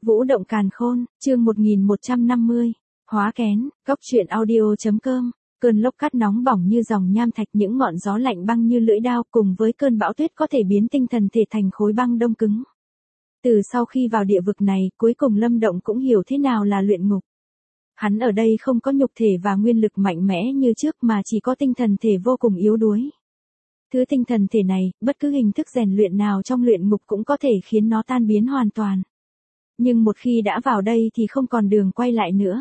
Vũ động càn khôn, chương 1150. Hóa kén, góc truyện audio.com. Cơn lốc cát nóng bỏng như dòng nham thạch, những ngọn gió lạnh băng như lưỡi dao, cùng với cơn bão tuyết có thể biến tinh thần thể thành khối băng đông cứng. Từ sau khi vào địa vực này, cuối cùng Lâm Động cũng hiểu thế nào là luyện ngục. Hắn ở đây không có nhục thể và nguyên lực mạnh mẽ như trước mà chỉ có tinh thần thể vô cùng yếu đuối. Thứ tinh thần thể này, bất cứ hình thức rèn luyện nào trong luyện ngục cũng có thể khiến nó tan biến hoàn toàn. Nhưng một khi đã vào đây thì không còn đường quay lại nữa.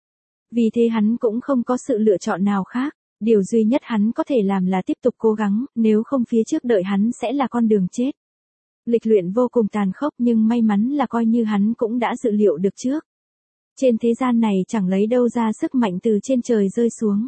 Vì thế hắn cũng không có sự lựa chọn nào khác, điều duy nhất hắn có thể làm là tiếp tục cố gắng, nếu không phía trước đợi hắn sẽ là con đường chết. Lịch luyện vô cùng tàn khốc nhưng may mắn là coi như hắn cũng đã dự liệu được trước. Trên thế gian này chẳng lấy đâu ra sức mạnh từ trên trời rơi xuống.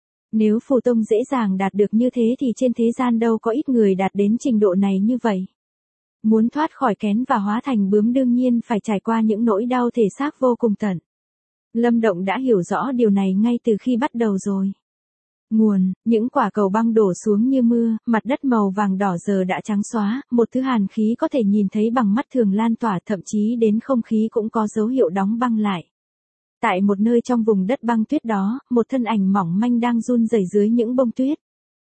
Nếu phù tông dễ dàng đạt được như thế thì trên thế gian đâu có ít người đạt đến trình độ này như vậy. Muốn thoát khỏi kén và hóa thành bướm đương nhiên phải trải qua những nỗi đau thể xác vô cùng tận. Lâm Động đã hiểu rõ điều này ngay từ khi bắt đầu rồi. Nguồn, những quả cầu băng đổ xuống như mưa, mặt đất màu vàng đỏ giờ đã trắng xóa, một thứ hàn khí có thể nhìn thấy bằng mắt thường lan tỏa, thậm chí đến không khí cũng có dấu hiệu đóng băng lại. Tại một nơi trong vùng đất băng tuyết đó, một thân ảnh mỏng manh đang run rẩy dưới những bông tuyết.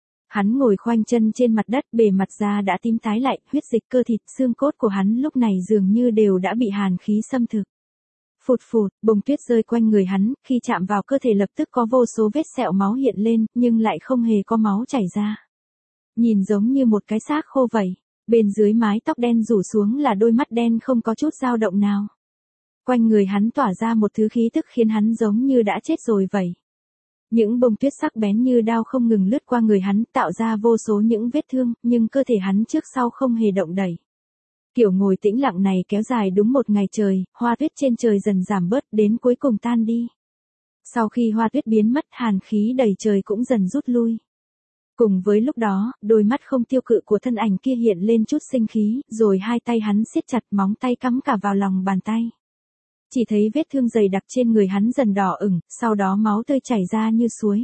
Hắn ngồi khoanh chân trên mặt đất, bề mặt da đã tím tái lại, huyết dịch, cơ thịt, xương cốt của hắn lúc này dường như đều đã bị hàn khí xâm thực. Phụt phụt, bông tuyết rơi quanh người hắn, khi chạm vào cơ thể lập tức có vô số vết sẹo máu hiện lên, nhưng lại không hề có máu chảy ra. Nhìn giống như một cái xác khô vậy. Bên dưới mái tóc đen rủ xuống là đôi mắt đen không có chút dao động nào. Quanh người hắn tỏa ra một thứ khí tức khiến hắn giống như đã chết rồi vậy. Những bông tuyết sắc bén như đao không ngừng lướt qua người hắn, tạo ra vô số những vết thương, nhưng cơ thể hắn trước sau không hề động đậy. Kiểu ngồi tĩnh lặng này kéo dài đúng một ngày trời, hoa tuyết trên trời dần giảm bớt đến cuối cùng tan đi. Sau khi hoa tuyết biến mất, hàn khí đầy trời cũng dần rút lui. Cùng với lúc đó, đôi mắt không tiêu cự của thân ảnh kia hiện lên chút sinh khí, rồi hai tay hắn siết chặt, móng tay cắm cả vào lòng bàn tay. Chỉ thấy vết thương dày đặc trên người hắn dần đỏ ửng, sau đó máu tươi chảy ra như suối.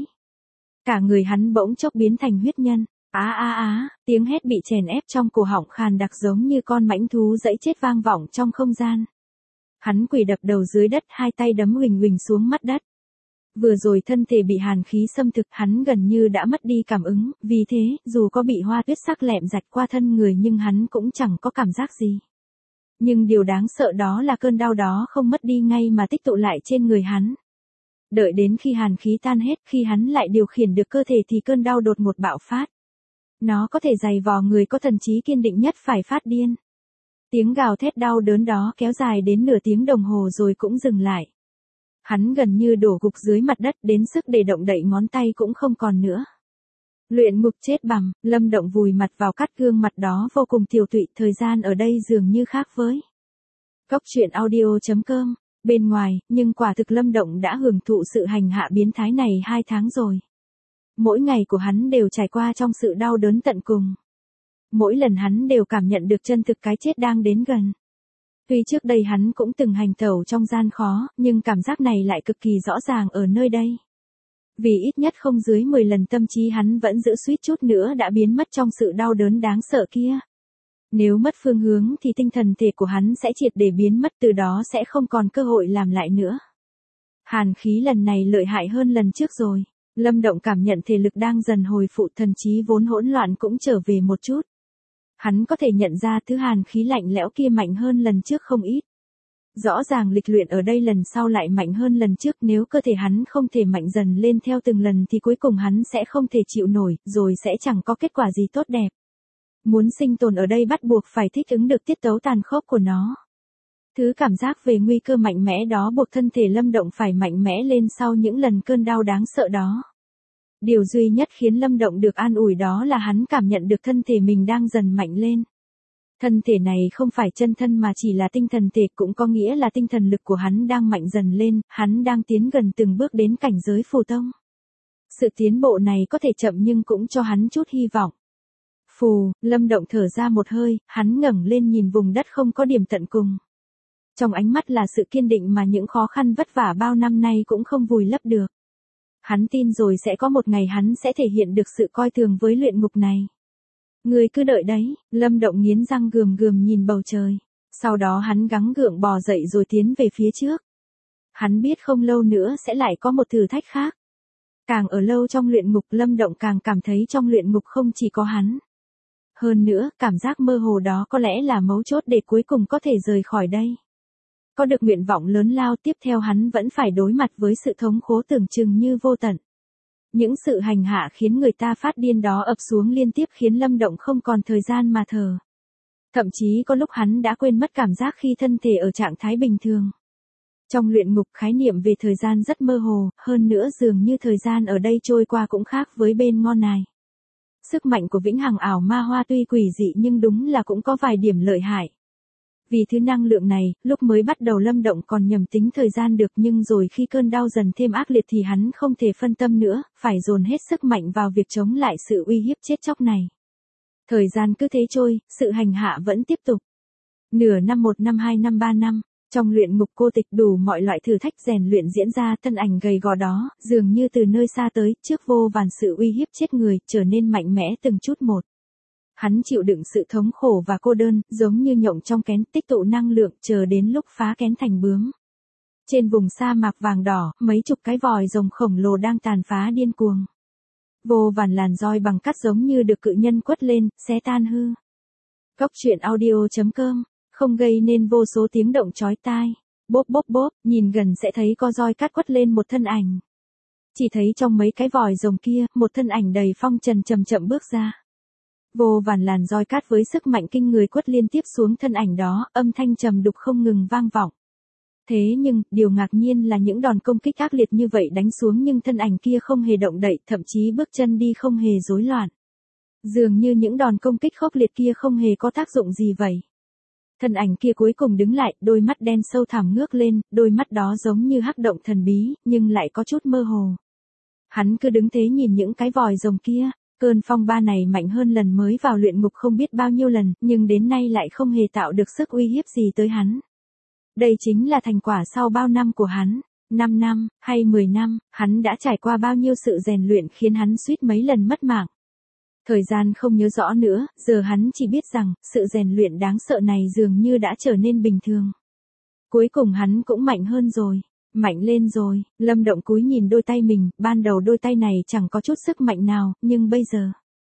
Cả người hắn bỗng chốc biến thành huyết nhân. Tiếng hét bị chèn ép trong cổ họng khàn đặc giống như con mãnh thú giãy chết vang vọng trong không gian. Hắn quỳ đập đầu dưới đất, hai tay đấm huỳnh huỳnh xuống mặt đất. Vừa rồi thân thể bị hàn khí xâm thực, hắn gần như đã mất đi cảm ứng, vì thế, dù có bị hoa tuyết sắc lẹm rạch qua thân người nhưng hắn cũng chẳng có cảm giác gì. Nhưng điều đáng sợ đó là cơn đau đó không mất đi ngay mà tích tụ lại trên người hắn. Đợi đến khi hàn khí tan hết, khi hắn lại điều khiển được cơ thể thì cơn đau đột ngột bạo phát. Nó có thể dày vò người có thần trí kiên định nhất phải phát điên. Tiếng gào thét đau đớn đó kéo dài đến nửa tiếng đồng hồ rồi cũng dừng lại. Hắn gần như đổ gục dưới mặt đất, đến sức để động đậy ngón tay cũng không còn nữa. Luyện ngục chết bằm, Lâm Động vùi mặt vào cát, gương mặt đó vô cùng tiều tụy, thời gian ở đây dường như khác với góc truyện audio.com. Bên ngoài, nhưng quả thực Lâm Động đã hưởng thụ sự hành hạ biến thái này 2 tháng rồi. Mỗi ngày của hắn đều trải qua trong sự đau đớn tận cùng. Mỗi lần hắn đều cảm nhận được chân thực cái chết đang đến gần. Tuy trước đây hắn cũng từng hành tẩu trong gian khó, nhưng cảm giác này lại cực kỳ rõ ràng ở nơi đây. Vì ít nhất không dưới 10 lần tâm trí hắn vẫn giữ suýt chút nữa đã biến mất trong sự đau đớn đáng sợ kia. Nếu mất phương hướng thì tinh thần thể của hắn sẽ triệt để biến mất, từ đó sẽ không còn cơ hội làm lại nữa. Hàn khí lần này lợi hại hơn lần trước rồi. Lâm Động cảm nhận thể lực đang dần hồi phục, thần trí vốn hỗn loạn cũng trở về một chút. Hắn có thể nhận ra thứ hàn khí lạnh lẽo kia mạnh hơn lần trước không ít. Rõ ràng lịch luyện ở đây lần sau lại mạnh hơn lần trước, nếu cơ thể hắn không thể mạnh dần lên theo từng lần thì cuối cùng hắn sẽ không thể chịu nổi, rồi sẽ chẳng có kết quả gì tốt đẹp. Muốn sinh tồn ở đây bắt buộc phải thích ứng được tiết tấu tàn khốc của nó. Thứ cảm giác về nguy cơ mạnh mẽ đó buộc thân thể Lâm Động phải mạnh mẽ lên sau những lần cơn đau đáng sợ đó. Điều duy nhất khiến Lâm Động được an ủi đó là hắn cảm nhận được thân thể mình đang dần mạnh lên. Thân thể này không phải chân thân mà chỉ là tinh thần thể, cũng có nghĩa là tinh thần lực của hắn đang mạnh dần lên, hắn đang tiến gần từng bước đến cảnh giới phù tông. Sự tiến bộ này có thể chậm nhưng cũng cho hắn chút hy vọng. Phù, Lâm Động thở ra một hơi, hắn ngẩng lên nhìn vùng đất không có điểm tận cùng. Trong ánh mắt là sự kiên định mà những khó khăn vất vả bao năm nay cũng không vùi lấp được. Hắn tin rồi sẽ có một ngày hắn sẽ thể hiện được sự coi thường với luyện ngục này. Ngươi cứ đợi đấy, Lâm Động nghiến răng gườm gườm nhìn bầu trời. Sau đó hắn gắng gượng bò dậy rồi tiến về phía trước. Hắn biết không lâu nữa sẽ lại có một thử thách khác. Càng ở lâu trong luyện ngục, Lâm Động càng cảm thấy trong luyện ngục không chỉ có hắn. Hơn nữa, cảm giác mơ hồ đó có lẽ là mấu chốt để cuối cùng có thể rời khỏi đây. Có được nguyện vọng lớn lao, tiếp theo hắn vẫn phải đối mặt với sự thống khổ tưởng chừng như vô tận. Những sự hành hạ khiến người ta phát điên đó ập xuống liên tiếp khiến Lâm Động không còn thời gian mà thở. Thậm chí có lúc hắn đã quên mất cảm giác khi thân thể ở trạng thái bình thường. Trong luyện ngục, khái niệm về thời gian rất mơ hồ, hơn nữa dường như thời gian ở đây trôi qua cũng khác với bên ngon này. Sức mạnh của vĩnh hằng ảo ma hoa tuy quỷ dị nhưng đúng là cũng có vài điểm lợi hại. Vì thứ năng lượng này, lúc mới bắt đầu Lâm Động còn nhầm tính thời gian được, nhưng rồi khi cơn đau dần thêm ác liệt thì hắn không thể phân tâm nữa, phải dồn hết sức mạnh vào việc chống lại sự uy hiếp chết chóc này. Thời gian cứ thế trôi, sự hành hạ vẫn tiếp tục. Nửa năm, 1 năm, 2 năm, 3 năm, trong luyện ngục cô tịch đủ mọi loại thử thách rèn luyện diễn ra, thân ảnh gầy gò đó, dường như từ nơi xa tới, trước vô vàn sự uy hiếp chết người, trở nên mạnh mẽ từng chút một. Hắn chịu đựng sự thống khổ và cô đơn, giống như nhộng trong kén, tích tụ năng lượng, chờ đến lúc phá kén thành bướm. Trên vùng sa mạc vàng đỏ, mấy chục cái vòi rồng khổng lồ đang tàn phá điên cuồng. Vô vàn làn roi bằng cắt giống như được cự nhân quất lên, xé tan hư. Góc truyện audio.com, không gây nên vô số tiếng động chói tai. Bốp bốp bốp, nhìn gần sẽ thấy có roi cắt quất lên một thân ảnh. Chỉ thấy trong mấy cái vòi rồng kia, một thân ảnh đầy phong trần chậm chậm bước ra. Vô vàn làn roi cát với sức mạnh kinh người quất liên tiếp xuống thân ảnh đó, âm thanh trầm đục không ngừng vang vọng. Thế nhưng, điều ngạc nhiên là những đòn công kích ác liệt như vậy đánh xuống nhưng thân ảnh kia không hề động đậy, thậm chí bước chân đi không hề rối loạn. Dường như những đòn công kích khốc liệt kia không hề có tác dụng gì vậy. Thân ảnh kia cuối cùng đứng lại, đôi mắt đen sâu thẳm ngước lên, đôi mắt đó giống như hắc động thần bí, nhưng lại có chút mơ hồ. Hắn cứ đứng thế nhìn những cái vòi rồng kia. Cơn phong ba này mạnh hơn lần mới vào luyện ngục không biết bao nhiêu lần, nhưng đến nay lại không hề tạo được sức uy hiếp gì tới hắn. Đây chính là thành quả sau bao năm của hắn. 5 năm, hay 10 năm, hắn đã trải qua bao nhiêu sự rèn luyện khiến hắn suýt mấy lần mất mạng. Thời gian không nhớ rõ nữa, giờ hắn chỉ biết rằng, sự rèn luyện đáng sợ này dường như đã trở nên bình thường. Cuối cùng hắn cũng mạnh hơn rồi. Mạnh lên rồi, Lâm Động cúi nhìn đôi tay mình, ban đầu đôi tay này chẳng có chút sức mạnh nào, nhưng bây giờ.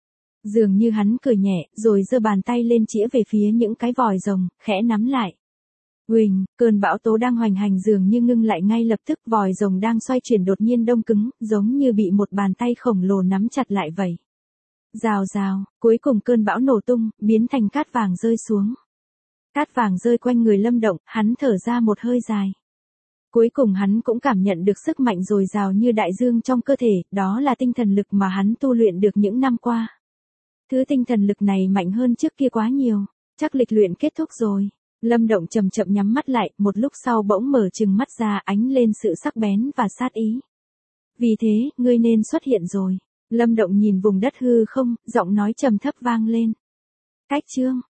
Dường như hắn cười nhẹ, rồi giơ bàn tay lên chĩa về phía những cái vòi rồng, khẽ nắm lại. Uỳnh, cơn bão tố đang hoành hành dường như ngưng lại ngay lập tức, vòi rồng đang xoay chuyển đột nhiên đông cứng, giống như bị một bàn tay khổng lồ nắm chặt lại vậy. Rào rào, cuối cùng cơn bão nổ tung, biến thành cát vàng rơi xuống. Cát vàng rơi quanh người Lâm Động, hắn thở ra một hơi dài. Cuối cùng hắn cũng cảm nhận được sức mạnh dồi dào như đại dương trong cơ thể, đó là tinh thần lực mà hắn tu luyện được những năm qua. Thứ tinh thần lực này mạnh hơn trước kia quá nhiều, chắc lịch luyện kết thúc rồi. Lâm Động chậm chậm nhắm mắt lại, một lúc sau bỗng mở trừng mắt ra, ánh lên sự sắc bén và sát ý. Vì thế, ngươi nên xuất hiện rồi. Lâm Động nhìn vùng đất hư không, giọng nói trầm thấp vang lên. Cách chương